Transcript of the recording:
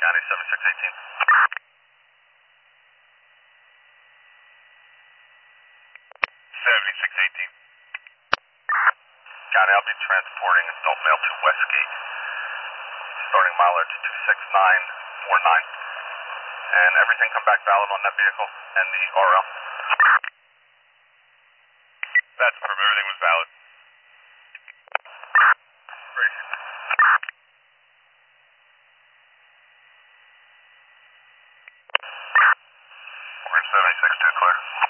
County 7618. County, I'll be transporting adult male to Westgate, starting mileage 26949. And everything come back valid on that vehicle and the RL? That's from everything was valid. Great. 476 2 clear.